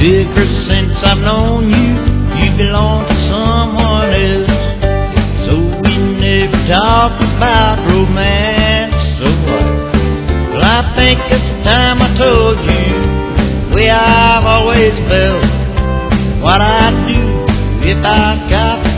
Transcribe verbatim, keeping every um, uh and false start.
Ever since I've known you, you belong to someone else. So we never talk about romance. So what? Well, I think it's time I told you the way I've always felt, what I'd do if I got